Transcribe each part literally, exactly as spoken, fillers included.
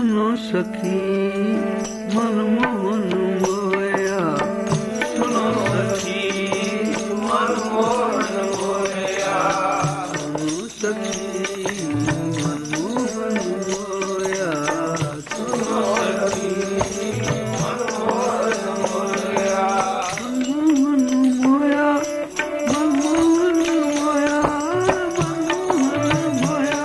सुनो सखी मनमोहन मोया, सुनो सखी मनमोहन मोया, सुनो सखी मनमोहन मोया, सुनो सखी मनमोहन मोया, मनमोहन मोया, मनमोहन मोया, मनमोहन मोया,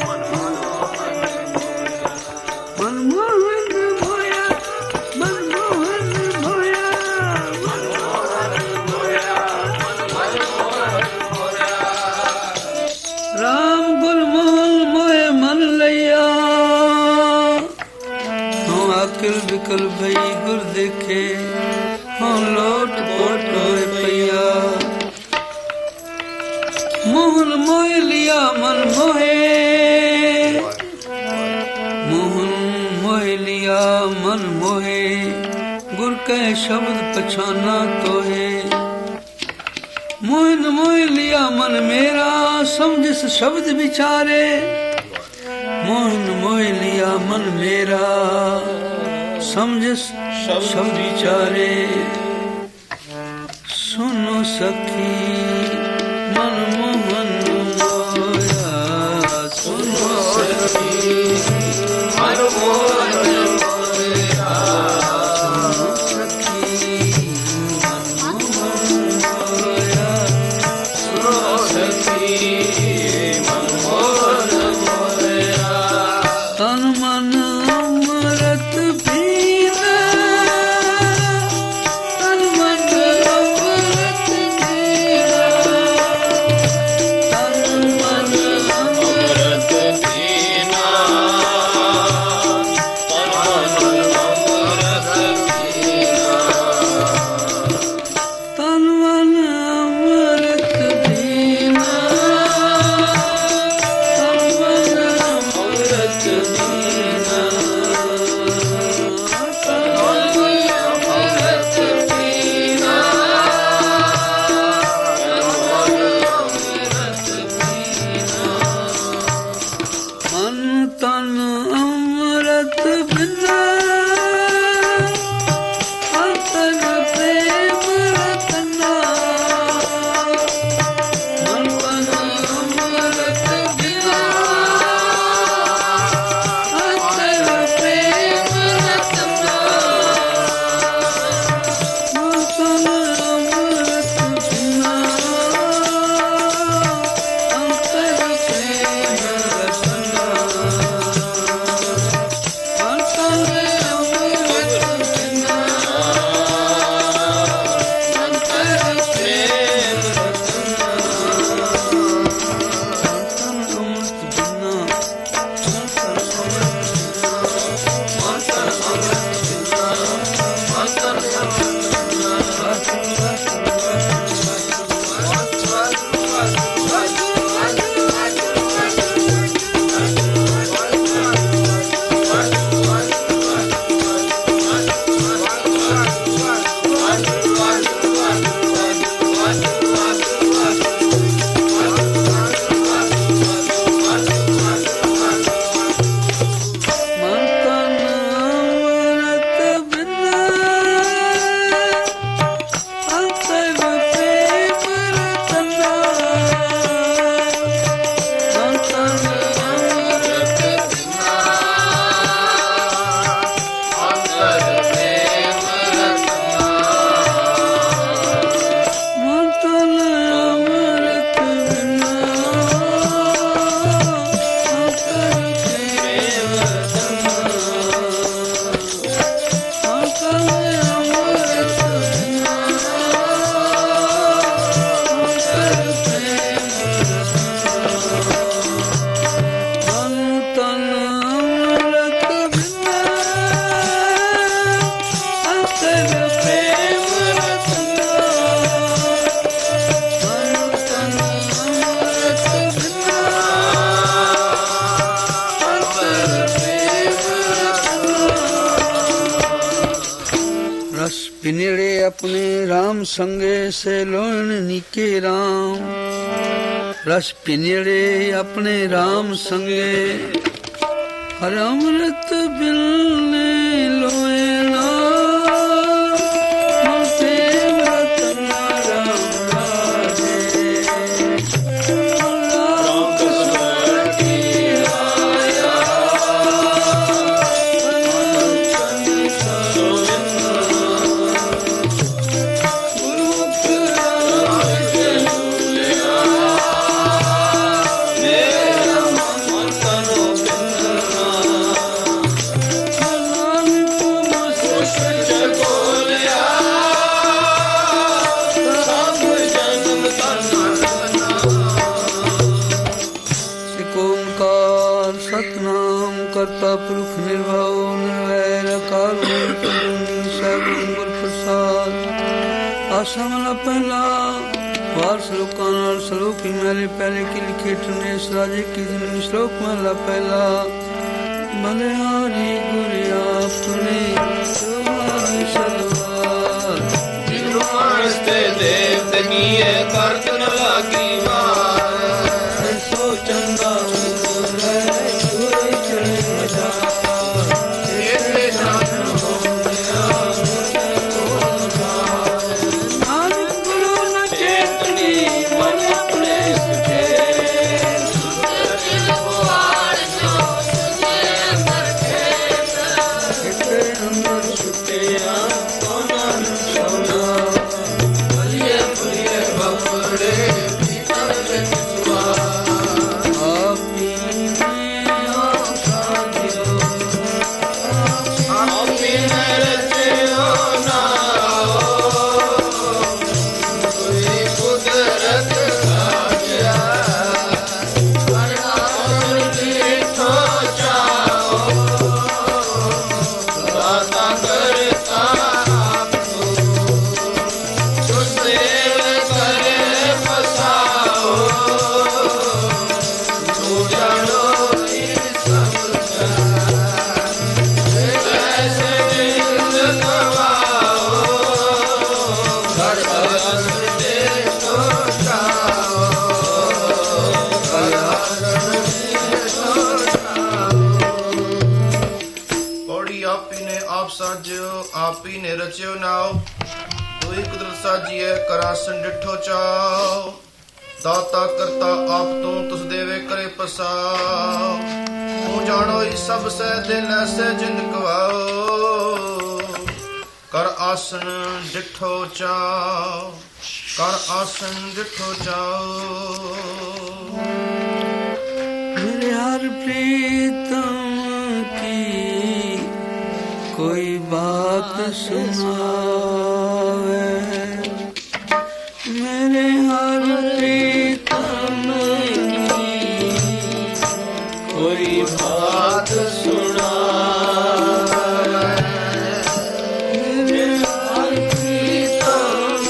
मनमोहन मोया, मनमोहन मोया, मनमोहन मोया, मनमोहन मोया। राम गुलमोहन मोए मन लैया, हों अकिल बिकल भई गुर देखे, हों लोट पोट होए पैया। मोहन मोह लिया मन मोहे, मोहन मोह लिया मन मोहे, गुर के शब्द पछाना तोहे। मोहन मोह लिया मन मेरा, समझिस शब्द विचारे, मोहन मोह लिया मन मेरा, समझिस शब्द विचारे। सुनो सखी मनमोहन मोया, सुनो सखी मनमोहन मोया, सुनो सखी मनमोहन मोया, सुनो सखी मनमोहन मोया। तन मन अमृत पीना, तन मन अमृत पीना, तन मन अमृत पीना, तन मन अमृत पीना, तन मन अमृत पीना, तन मन अमृत पीना, तन मन अमृत पीना, मन तन अमृत बिना, अंतन प्रेम रतना। मन तन अमृत बिना, अंतन प्रेम रतना। मन तन अमृत बिना, अंतर प्रेम रतना। मन तन अमृत बिना, अंतर प्रेम रतना। मन तन अमृत बिना, मन तन अमृत बिना, मन तन मन तन अमृत बिना, अंतर प्रेम रतना। मन तन अमृत बिना, अंतर प्रेम रतना। मन तन अमृत बिना, अंतर प्रेम रतना। मन तन अमृत बिना, अंतर प्रेम रतना। मन तन अमृत बिना, अंतर प्रेम रतना। मन तन अमृत बिना, अंतर प्रेम रतना। रस पिनिड़े अपने राम संगे से लोण निके राम, रस पिनिड़े अपने राम संगे, हर अमृत बिलने लोए ना मोते रतन राम राजे राम कृष्ण की आया करता पुरुष निर्भव निर्वैर कारुण गुर प्रसाद आशा वाला पहला वार श्लोकां नाल श्लोक ही मेरे पहले की लिखे ठनेश राजे की जिन श्लोक वाला पहला बलिहारी गुरु आपने जिनवास्ते देव तनिए करत न लागी वार सो चंदा आपी ने रचियो नाव दुई कुदरत साजिए करासन डिठो चाओ दाता करता आप तू तुस देवे करे पसाओ तू जानो ही सब से दिल ऐसे जिन गवाओ कर आसन डिठो चाओ कर आसन डिठो चाओ मेरे हर प्रीतम की कोई बात सुनावे मेरे हर प्रीतम की कोई बात सुनावे मेरे हर प्रीतम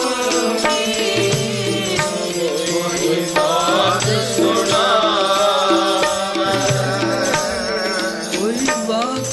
की कोई बात सुनावे कोई बात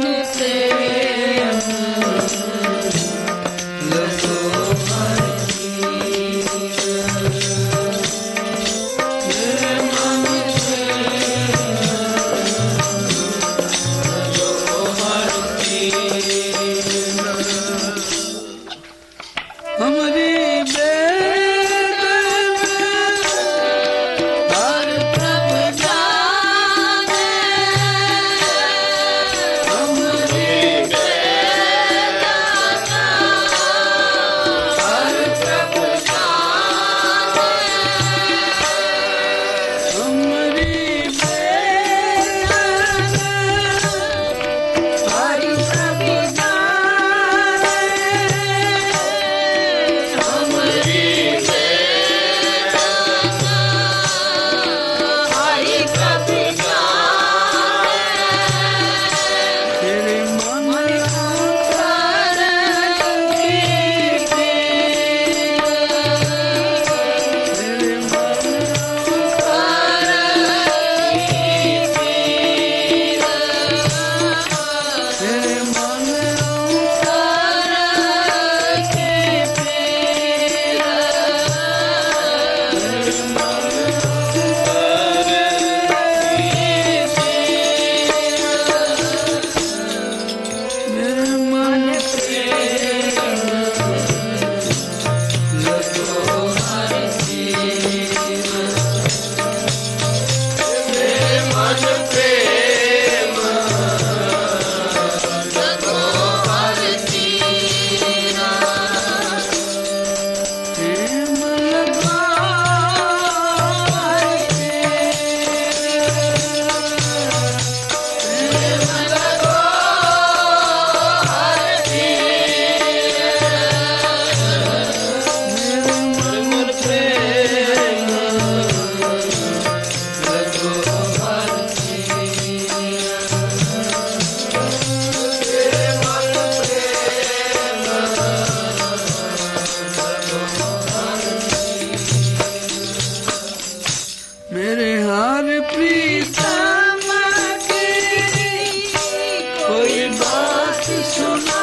कोई बात सुना